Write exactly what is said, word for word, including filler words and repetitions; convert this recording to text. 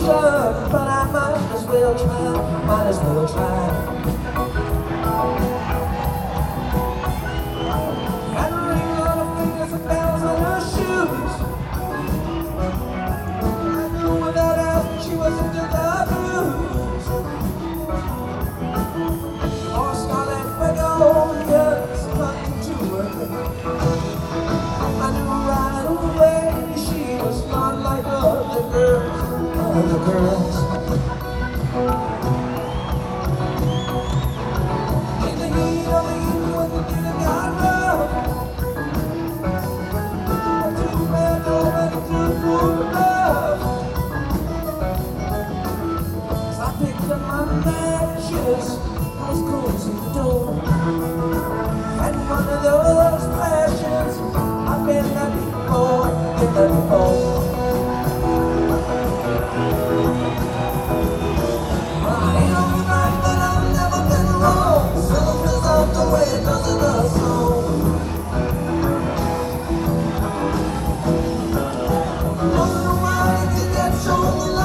sure, but I might as well try, might as well try. Had a ring on her fingers and bells on her shoes. I knew without asking she was into the blues. Or scarlet magnolias clung to her. I knew right away she was not like other girls, other girls. In the heat of the evening when the dinner got rough, I took my door and I took for love. As I picked up my matches, I was closing the door. And one of those passions I've been there before, been there before. I know right that I've never been wrong. Still feels out the way it does in the song. Wonder why did you get so